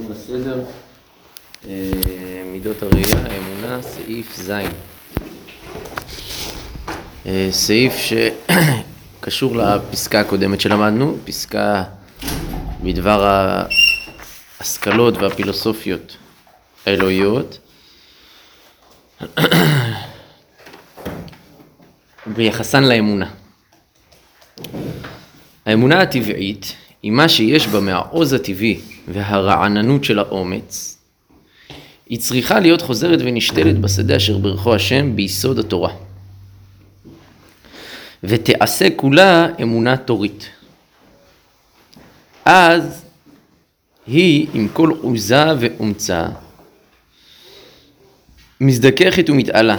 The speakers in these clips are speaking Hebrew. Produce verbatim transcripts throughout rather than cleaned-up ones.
בסדר, מידות הראייה, האמונה, סעיף זין. סעיף שקשור לפסקה הקודמת שלמדנו, פסקה בדבר ההשכלות והפילוסופיות האלוהיות. ביחסן לאמונה. האמונה הטבעית היא מה שיש בה מהעוז הטבעי והרעננות של האומץ. היא צריכה להיות חוזרת ונשתלת בשדה אשר ברכו השם ביסוד התורה. ותעשה כולה אמונה תורית. אז היא עם כל עוזה ואומצה מזדככת ומתעלה.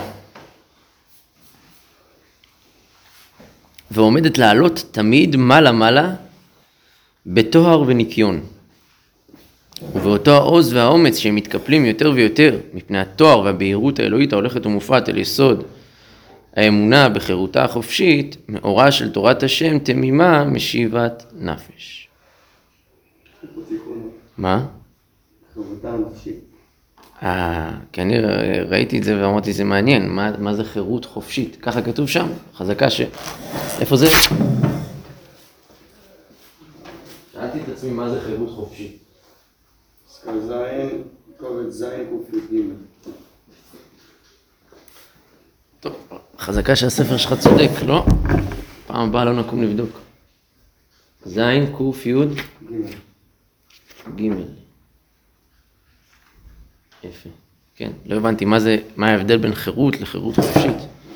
ועומדת לעלות תמיד מעלה מעלה בתואר וניקיון. ובאותו העוז והאומץ שהם מתקפלים יותר ויותר מפני התואר והבהירות האלוהית ההולכת ומופעת אל יסוד האמונה בחירותה החופשית, מאורה של תורת השם תמימה משיבת נפש. מה? חירותה הנפשית. אה, כי אני ראיתי את זה ואמרתי, זה מעניין, מה, מה זה חירות חופשית? ככה כתוב שם, חזקה ש... איפה זה? שאלתי את עצמי מה זה חירות חופשית. פסקה זין, קובץ זין קופ"ג. טוב, חזקה שהספר שלך צודק, לא? פעם הבאה לא נקום לבדוק. זין קוף יוד ג' יפה. כן, לא הבנתי מה זה, מה ההבדל בין חירות לחירות חופשית.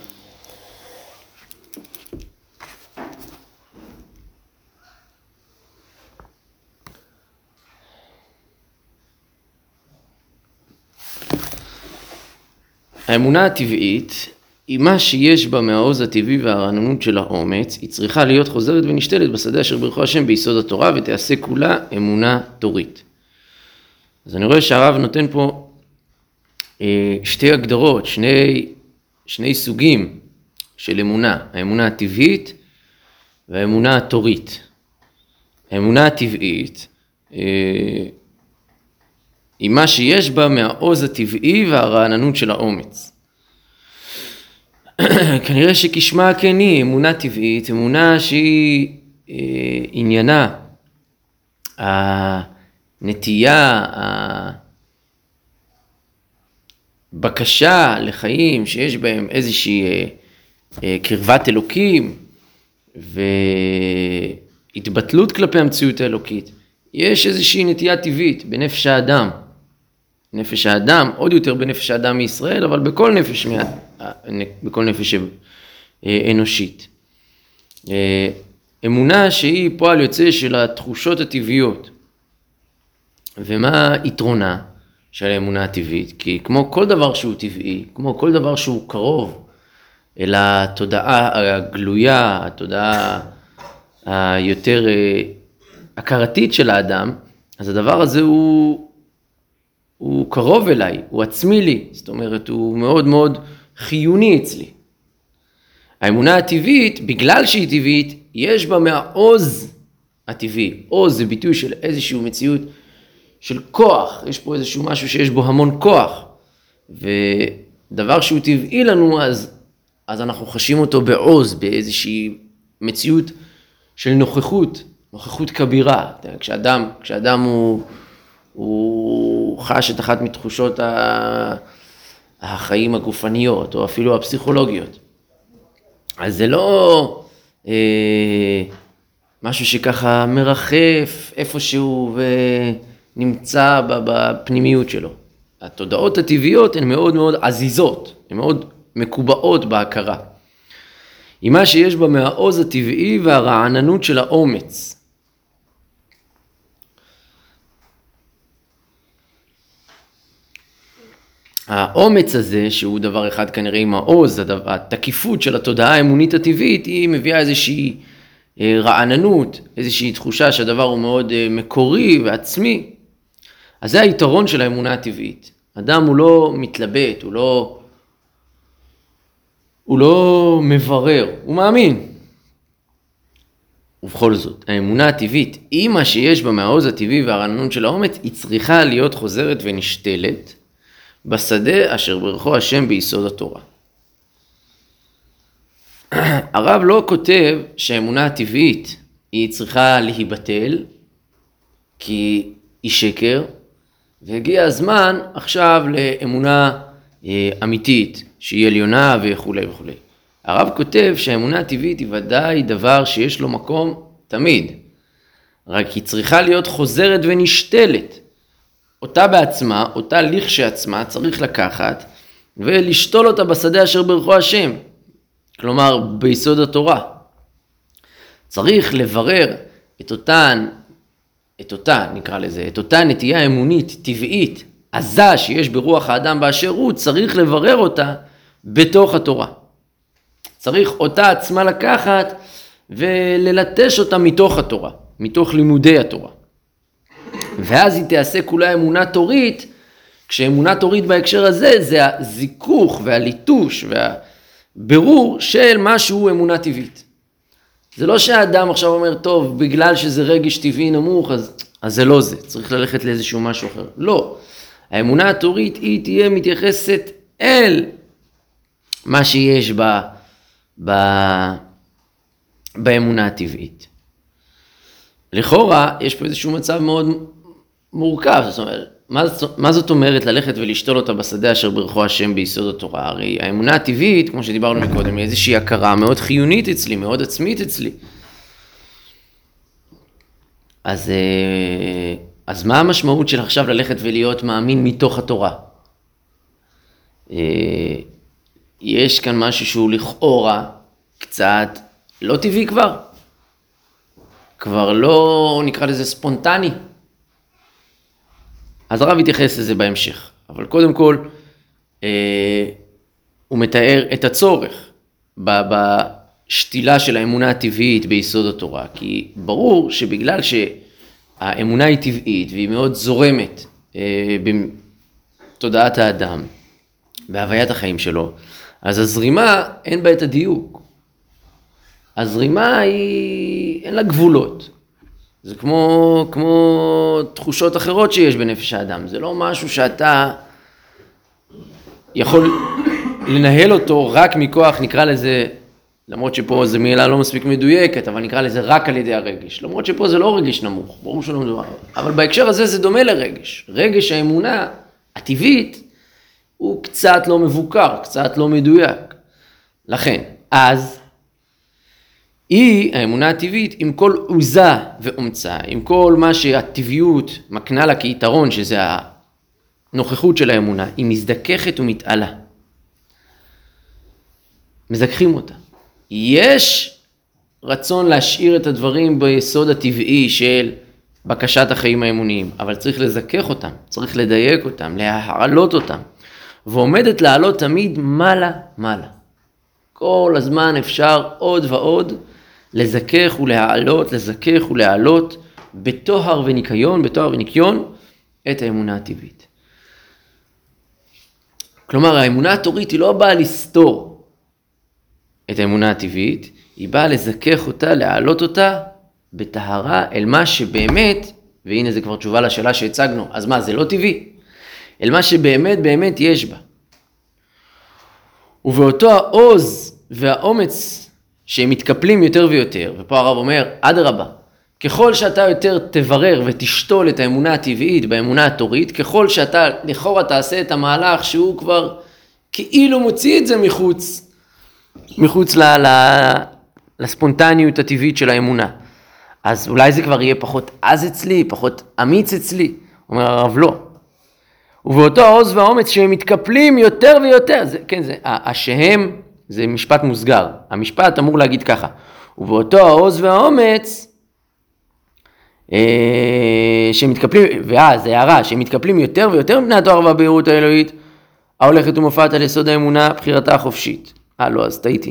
האמונה הטבעית היא מה שיש בה מהעוז הטבעי והרעננות של האומץ, היא צריכה להיות חוזרת ונשתלת בשדה אשר ברכו השם ביסוד התורה, ותעשה כולה אמונה תורית. אז אני רואה שהרב נותן פה אה, שתי הגדרות, שני, שני סוגים של אמונה, האמונה הטבעית והאמונה התורית. האמונה הטבעית אה, היא מה שיש בה מהעוז הטבעי והרעננות של האומץ. כנראה שכשמה כן היא, אמונה טבעית, אמונה שהיא אה, עניינה, הנטייה, הבקשה לחיים שיש בהם איזושהי אה, אה, קרבת אלוקים והתבטלות כלפי המציאות האלוקית. יש איזושהי נטייה טבעית בנפש האדם. נפש האדם, עוד יותר בנפש האדם מישראל, אבל בכל נפש, בכל נפש אנושית. אמונה שהיא פועל יוצא של התחושות הטבעיות. ומה יתרונה של האמונה הטבעית? כי כמו כל דבר שהוא טבעי, כמו כל דבר שהוא קרוב אל התודעה הגלויה, התודעה היותר הכרתית של האדם, אז הדבר הזה הוא... הוא קרוב אליי, הוא עצמי לי, זאת אומרת, הוא מאוד מאוד חיוני אצלי. האמונה הטבעית, בגלל שהיא טבעית, יש בה מהעוז הטבעי. עוז זה ביטוי של איזושהי מציאות של כוח, יש פה איזשהו משהו שיש בו המון כוח, ודבר שהוא טבעי לנו, אז, אז אנחנו חשים אותו בעוז, באיזושהי מציאות של נוכחות, נוכחות כבירה. כשאדם, כשאדם הוא... הוא חש את אחת מתחושות החיים הגופניות, או אפילו הפסיכולוגיות. אז זה לא אה, משהו שככה מרחף איפשהו ונמצא בפנימיות שלו. התודעות הטבעיות הן מאוד מאוד עזיזות, הן מאוד מקובעות בהכרה. היא מה שיש בה מהעוז הטבעי והרעננות של האומץ. האומץ הזה, שהוא דבר אחד כנראה עם העוז, התקיפות של התודעה האמונית הטבעית, היא מביאה איזושהי רעננות, איזושהי תחושה שהדבר הוא מאוד מקורי ועצמי. אז זה היתרון של האמונה הטבעית. אדם הוא לא מתלבט, הוא לא, הוא לא מברר, הוא מאמין. ובכל זאת, האמונה הטבעית, עם מה שיש בה מהעוז הטבעי והרעננות של האומץ, היא צריכה להיות חוזרת ונשתלת בשדה אשר ברכו השם ביסוד התורה. הרב לא כותב שהאמונה הטבעית היא צריכה להיבטל, כי היא שקר, והגיע הזמן עכשיו לאמונה אה, אמיתית, שהיא עליונה וכו' וכו'. הרב כותב שהאמונה הטבעית היא ודאי דבר שיש לו מקום תמיד, רק היא צריכה להיות חוזרת ונשתלת. אותה בעצמה, אותה לכשעצמה, צריך לקחת ולשתול אותה בשדה אשר ברכו השם, כלומר ביסוד התורה. צריך לברר את אותן, את אותה, נקרא לזה, את אותה נטייה אמונית טבעית, עזה שיש ברוח האדם באשר הוא, צריך לברר אותה בתוך התורה. צריך אותה עצמה לקחת וללטש אותה מתוך התורה, מתוך לימודי התורה. ואז היא תעשה כולה אמונה תורית, כשאמונה תורית בהקשר הזה זה הזיכוך והליטוש והבירור של משהו אמונה טבעית. זה לא שהאדם עכשיו אומר, טוב, בגלל שזה רגש טבעי נמוך, אז, אז זה לא זה, צריך ללכת לאיזשהו משהו אחר. לא, האמונה התורית היא תהיה מתייחסת אל מה שיש בה, ב... באמונה הטבעית. לכאורה, יש פה איזשהו מצב מאוד מורכב, זאת אומרת, מה, מה זאת אומרת ללכת ולשתול אותה בשדה אשר ברכו השם ביסוד התורה? הרי האמונה הטבעית, כמו שדיברנו מקודם, היא איזושהי הכרה מאוד חיונית אצלי, מאוד עצמית אצלי. אז, אז מה המשמעות של עכשיו ללכת ולהיות מאמין מתוך התורה? יש כאן משהו שהוא לכאורה קצת לא טבעי כבר, כבר לא נקרא לזה ספונטני. אז הרב יתייחס לזה בהמשך, אבל קודם כל אה, הוא מתאר את הצורך בשתילה של האמונה הטבעית ביסוד התורה, כי ברור שבגלל שהאמונה היא טבעית והיא מאוד זורמת אה, בתודעת האדם, בהוויית החיים שלו, אז הזרימה אין בה את הדיוק. הזרימה היא, אין לה גבולות. זה כמו, כמו תחושות אחרות שיש בנפש האדם. זה לא משהו שאתה יכול לנהל אותו רק מכוח, נקרא לזה, למרות שפה זו מילה לא מספיק מדויקת, אבל נקרא לזה רק על ידי הרגש. למרות שפה זה לא רגש נמוך, ברור שלא מדובר. אבל בהקשר הזה זה דומה לרגש. רגש האמונה הטבעית הוא קצת לא מבוקר, קצת לא מדויק. לכן, אז היא, האמונה הטבעית, עם כל עוזה ואומצה, עם כל מה שהטבעיות מקנה לה כיתרון, שזה הנוכחות של האמונה, היא מזדככת ומתעלה. מזככים אותה. יש רצון להשאיר את הדברים ביסוד הטבעי של בקשת החיים האמוניים, אבל צריך לזכך אותם, צריך לדייק אותם, להעלות אותם, ועומדת לעלות תמיד מעלה מעלה. כל הזמן אפשר עוד ועוד לזכך ולהעלות, לזכך ולהעלות בתוהר וניקיון, בתוהר וניקיון את האמונה הטבעית. כלומר, האמונה התורית היא לא באה לסתור את האמונה הטבעית, היא באה לזכך אותה, להעלות אותה בטהרה אל מה שבאמת, והנה זה כבר תשובה לשאלה שהצגנו, אז מה, זה לא טבעי? אל מה שבאמת באמת יש בה. ובאותו העוז והאומץ שהם מתקפלים יותר ויותר, ופה הרב אומר, אדרבה, ככל שאתה יותר תברר ותשתול את האמונה הטבעית באמונה התורית, ככל שאתה לכאורה תעשה את המהלך שהוא כבר כאילו מוציא את זה מחוץ, מחוץ ל, ל, לספונטניות הטבעית של האמונה. אז אולי זה כבר יהיה פחות עז אצלי, פחות אמיץ אצלי, אומר הרב לא. ובאותו העוז והאומץ שהם מתקפלים יותר ויותר, זה, כן, זה, השהם זה משפט מוסגר, המשפט אמור להגיד ככה, ובאותו העוז והאומץ, אה, שמתקפלים, ואז זה הערה, שמתקפלים יותר ויותר מבני התואר והבהירות האלוהית, ההולכת ומופעת על יסוד האמונה, בחירתה החופשית. אה, לא, אז טעיתי.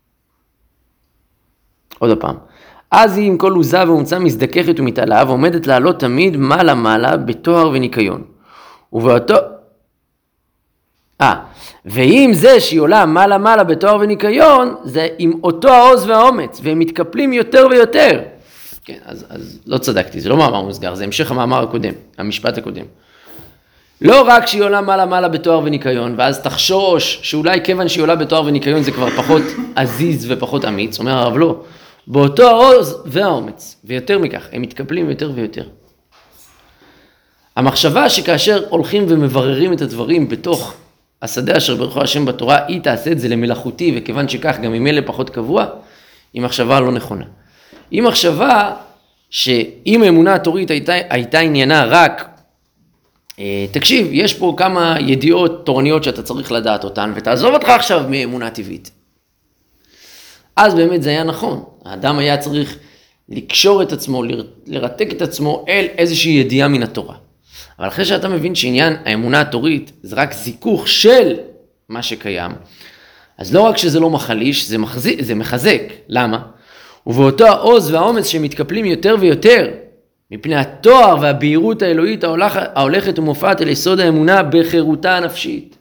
עוד הפעם. אז היא עם כל עוזה ואומצה מזדככת ומתעלה, ועומדת לעלות תמיד מעלה מעלה בתואר וניקיון. ובאותו... אה, ואם זה שהיא עולה מעלה מעלה בתואר וניקיון, זה עם אותו העוז והאומץ, והם מתקפלים יותר ויותר. כן, אז, אז לא צדקתי, זה לא מאמר מוסגר, זה המשך המאמר הקודם, המשפט הקודם. לא רק שהיא עולה מעלה מעלה בתואר וניקיון, ואז תחשוש שאולי כיוון שהיא עולה בתואר וניקיון זה כבר פחות עזיז ופחות אמיץ, אומר הרב לא, באותו העוז והאומץ, ויותר מכך, הם מתקפלים יותר ויותר. המחשבה שכאשר הולכים ומבררים את הדברים בתוך השדה אשר ברכו השם בתורה, היא תעשה את זה למלאכותי, וכיוון שכך גם ממילא פחות קבוע, היא מחשבה לא נכונה. היא מחשבה שאם האמונה התורית הייתה, הייתה עניינה רק, אה, תקשיב, יש פה כמה ידיעות תורניות שאתה צריך לדעת אותן, ותעזוב אותך עכשיו מאמונה טבעית. אז באמת זה היה נכון. האדם היה צריך לקשור את עצמו, לרתק את עצמו אל איזושהי ידיעה מן התורה. אבל אחרי שאתה מבין שעניין האמונה התורית זה רק זיכוך של מה שקיים, אז לא רק שזה לא מחליש, זה, מחזיק, זה מחזק. למה? ובאותו העוז והאומץ שמתקפלים יותר ויותר, מפני התואר והבהירות האלוהית ההולכת ומופעת אל יסוד האמונה בחירותה הנפשית.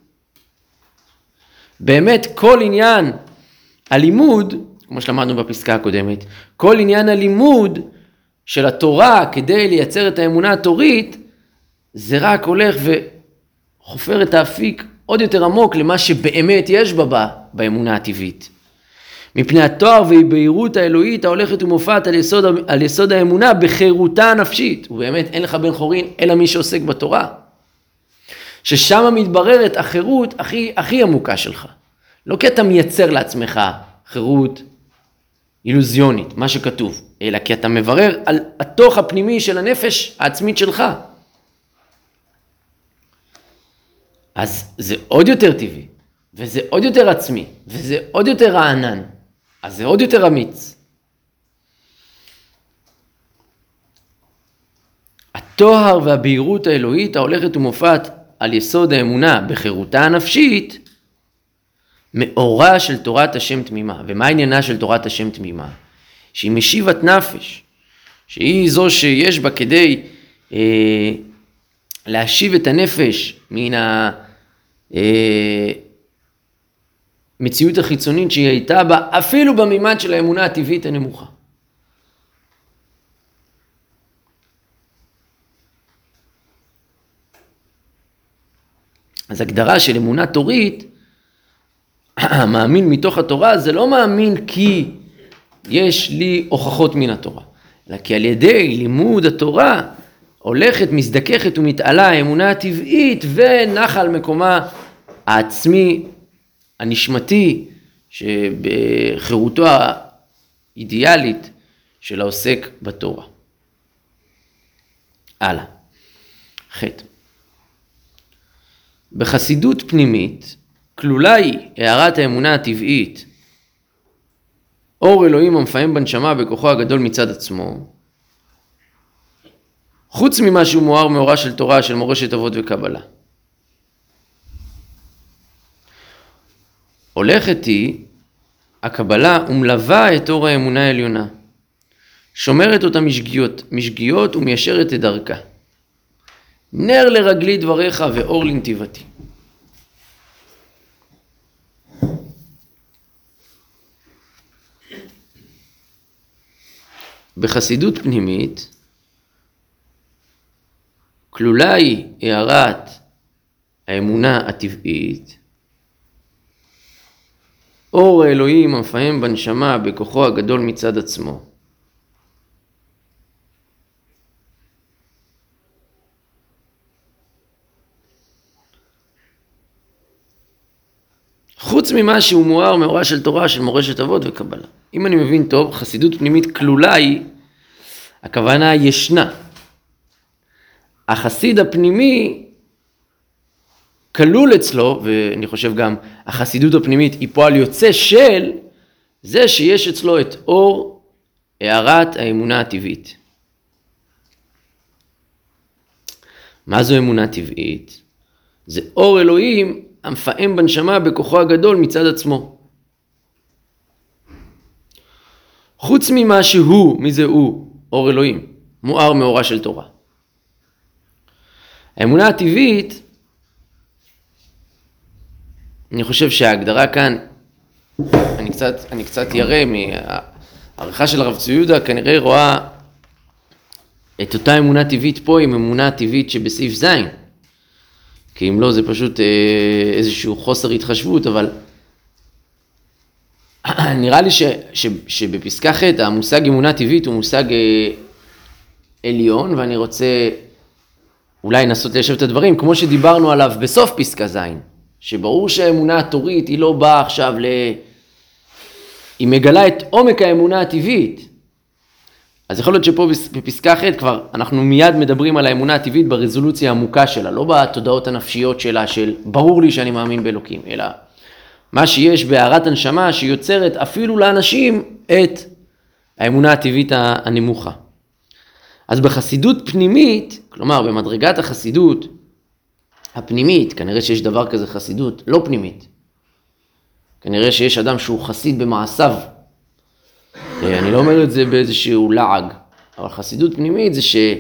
באמת כל עניין הלימוד, כמו שלמדנו בפסקה הקודמת, כל עניין הלימוד של התורה כדי לייצר את האמונה התורית, זה רק הולך וחופר את האפיק עוד יותר עמוק למה שבאמת יש בה באמונה הטבעית. מפני התואר והבהירות האלוהית ההולכת ומופעת על יסוד, על יסוד האמונה בחירותה הנפשית. ובאמת אין לך בן חורין אלא מי שעוסק בתורה. ששם מתבררת החירות הכי, הכי עמוקה שלך. לא כי אתה מייצר לעצמך חירות אילוזיונית, מה שכתוב, אלא כי אתה מברר על התוך הפנימי של הנפש העצמית שלך. אז זה עוד יותר טבעי, וזה עוד יותר עצמי, וזה עוד יותר רענן, אז זה עוד יותר אמיץ. התואר והבהירות האלוהית ההולכת ומופעת על יסוד האמונה בחירותה הנפשית, מאורה של תורת השם תמימה. ומה עניינה של תורת השם תמימה? שהיא משיבת נפש, שהיא זו שיש בה כדי אה, להשיב את הנפש מן המציאות החיצונית שהיא הייתה בה, אפילו במימד של האמונה הטבעית הנמוכה. אז הגדרה של אמונה תורית, המאמין מתוך התורה, זה לא מאמין כי יש לי הוכחות מן התורה, אלא כי על ידי לימוד התורה הולכת, מזדככת ומתעלה האמונה הטבעית ונחה על מקומה העצמי, הנשמתי, שבחירותו האידיאלית של העוסק בתורה. הלאה. חטא. בחסידות פנימית, כלולה היא הערת האמונה הטבעית, אור אלוהים המפעם בנשמה בכוחו הגדול מצד עצמו, חוץ ממה שהוא מואר מאורה של תורה, של מורשת אבות וקבלה. הולכת היא הקבלה ומלווה את אור האמונה העליונה, שומרת אותה משגיאות, משגיאות ומיישרת את דרכה. נר לרגלי דבריך ואור לנתיבתי. בחסידות פנימית, כלולה היא הערת האמונה הטבעית, אור האלוהים המפעם בנשמה בכוחו הגדול מצד עצמו. חוץ ממה שהוא מואר מאורה של תורה, של מורשת אבות וקבלה. אם אני מבין טוב, חסידות פנימית כלולה היא, הכוונה ישנה. החסיד הפנימי כלול אצלו, ואני חושב גם החסידות הפנימית היא פועל יוצא של זה שיש אצלו את אור הערת האמונה הטבעית. מה זו אמונה טבעית? זה אור אלוהים המפעם בנשמה בכוחו הגדול מצד עצמו. חוץ ממה שהוא, מי זה הוא? אור אלוהים, מואר מאורה של תורה. האמונה הטבעית, אני חושב שההגדרה כאן, אני קצת, אני קצת ירא מהעריכה של הרב צבי יהודה, כנראה רואה את אותה אמונה טבעית פה עם אמונה טבעית שבסעיף זין. כי אם לא זה פשוט אה, איזשהו חוסר התחשבות, אבל נראה לי ש, ש, שבפסקה ח' המושג אמונה טבעית הוא מושג אה, עליון, ואני רוצה אולי לנסות ליישב את הדברים, כמו שדיברנו עליו בסוף פסקה זין, שברור שהאמונה התורית היא לא באה עכשיו ל... היא מגלה את עומק האמונה הטבעית. אז יכול להיות שפה בפסקה ח' כבר אנחנו מיד מדברים על האמונה הטבעית ברזולוציה העמוקה שלה, לא בתודעות הנפשיות שלה של ברור לי שאני מאמין באלוקים, אלא מה שיש בהערת הנשמה שיוצרת אפילו לאנשים את האמונה הטבעית הנמוכה. אז בחסידות פנימית, כלומר במדרגת החסידות הפנימית, כנראה שיש דבר כזה חסידות לא פנימית. כנראה שיש אדם שהוא חסיד במעשיו. אני לא אומר את זה באיזשהו לעג, אבל חסידות פנימית זה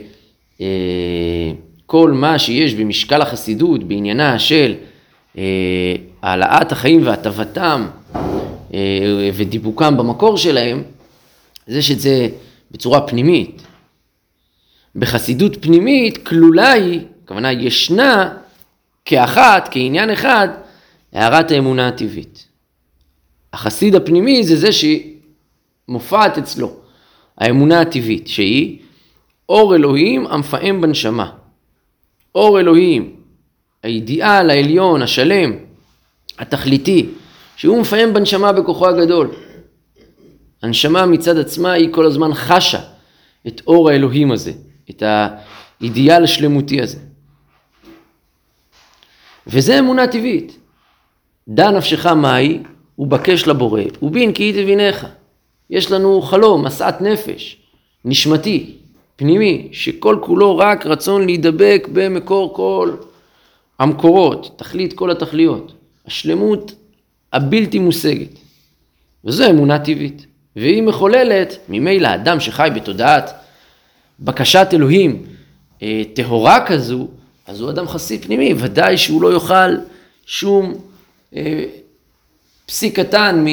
שכל מה שיש במשקל החסידות בעניינה של העלאת החיים והטבתם ודיבוקם במקור שלהם, זה שזה בצורה פנימית. בחסידות פנימית כלולה היא, הכוונה ישנה כאחת, כעניין אחד, הערת האמונה הטבעית. החסיד הפנימי זה זה שמופעת אצלו, האמונה הטבעית, שהיא אור אלוהים המפעם בנשמה. אור אלוהים, האידיאל העליון, השלם, התכליתי, שהוא מפעם בנשמה בכוחו הגדול. הנשמה מצד עצמה היא כל הזמן חשה את אור האלוהים הזה, את האידיאל השלמותי הזה. וזה אמונה טבעית. דע נפשך מהי, ובקש לבורא, ובין כי היא תבינך. יש לנו חלום, מסעת נפש, נשמתי, פנימי, שכל כולו רק רצון להידבק במקור כל המקורות, תכלית כל התכליות, השלמות הבלתי מושגת. וזו אמונה טבעית. והיא מחוללת, ממילא האדם שחי בתודעת בקשת אלוהים טהורה כזו, אז הוא אדם חסיד פנימי, ודאי שהוא לא יוכל שום אה, פסיק קטן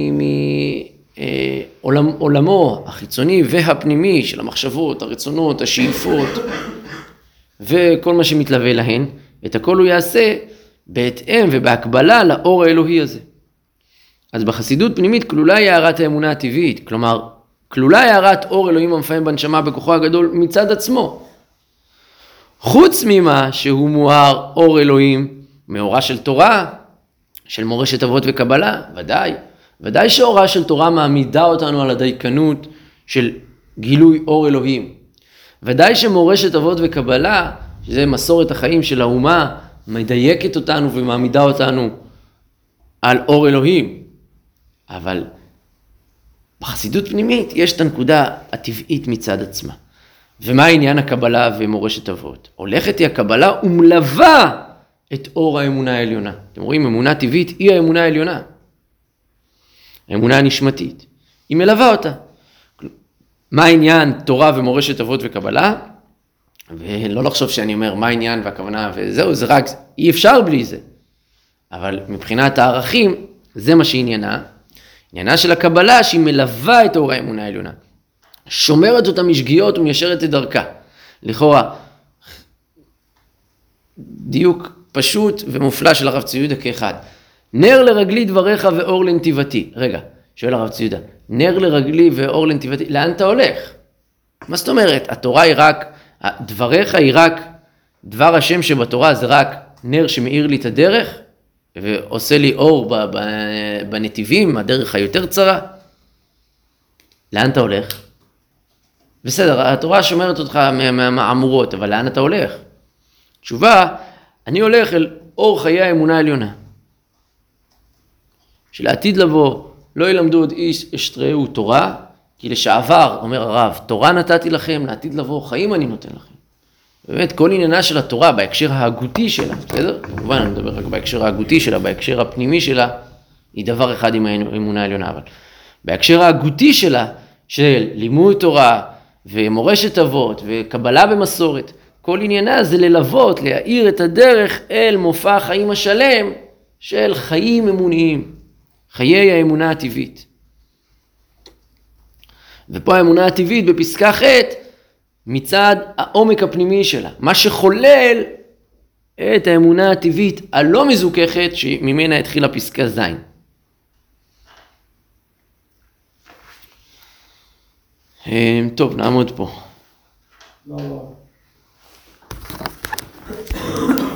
מעולמו החיצוני והפנימי של המחשבות, הרצונות, השאיפות וכל מה שמתלווה להן, את הכל הוא יעשה בהתאם ובהקבלה לאור האלוהי הזה. אז בחסידות פנימית כלולה היא הערת האמונה הטבעית, כלומר כלולה היא הערת אור אלוהים המפעם בנשמה בכוחו הגדול מצד עצמו. חוץ ממה שהוא מואר אור אלוהים מאורה של תורה, של מורשת אבות וקבלה, ודאי, ודאי שאורה של תורה מעמידה אותנו על הדייקנות של גילוי אור אלוהים. ודאי שמורשת אבות וקבלה, שזה מסורת החיים של האומה, מדייקת אותנו ומעמידה אותנו על אור אלוהים. אבל בחסידות פנימית יש את הנקודה הטבעית מצד עצמה. ומה העניין הקבלה ומורשת אבות? הולכת היא הקבלה ומלווה את אור האמונה העליונה. אתם רואים, אמונה טבעית היא האמונה העליונה. האמונה הנשמתית. היא מלווה אותה. מה העניין תורה ומורשת אבות וקבלה? ולא לחשוב שאני אומר מה העניין והכוונה וזהו, זה רק, אי אפשר בלי זה. אבל מבחינת הערכים, זה מה שעניינה. עניינה של הקבלה שהיא מלווה את אור האמונה העליונה. שומרת אותה משגיאות ומיישרת את דרכה. לכאורה, דיוק פשוט ומופלא של הרב צבי יהודה כאחד. נר לרגלי דבריך ואור לנתיבתי. רגע, שואל הרב צבי יהודה, נר לרגלי ואור לנתיבתי, לאן אתה הולך? מה זאת אומרת? התורה היא רק, דבריך היא רק, דבר השם שבתורה זה רק נר שמאיר לי את הדרך, ועושה לי אור בנתיבים, הדרך היותר צרה. לאן אתה הולך? בסדר, התורה שומרת אותך מהמאמורות, אבל לאן אתה הולך? תשובה, אני הולך אל אור חיי האמונה העליונה. שלעתיד לבוא, לא ילמדו עוד איש אשתראו תורה, כי לשעבר, אומר הרב, תורה נתתי לכם, לעתיד לבוא חיים אני נותן לכם. באמת, כל עניינה של התורה, בהקשר ההגותי שלה, בסדר? כמובן, אני מדבר רק בהקשר ההגותי שלה, בהקשר הפנימי שלה, היא דבר אחד עם האמונה העליונה, אבל בהקשר ההגותי שלה, של לימוד תורה ומורשת אבות וקבלה במסורת, כל עניינה זה ללוות, להאיר את הדרך אל מופע החיים השלם של חיים אמוניים, חיי האמונה הטבעית. ופה האמונה הטבעית בפסקה ח' מצד העומק הפנימי שלה, מה שחולל את האמונה הטבעית הלא מזוככת שממנה התחילה פסקה זין. טוב, נעמוד פה. לא, לא.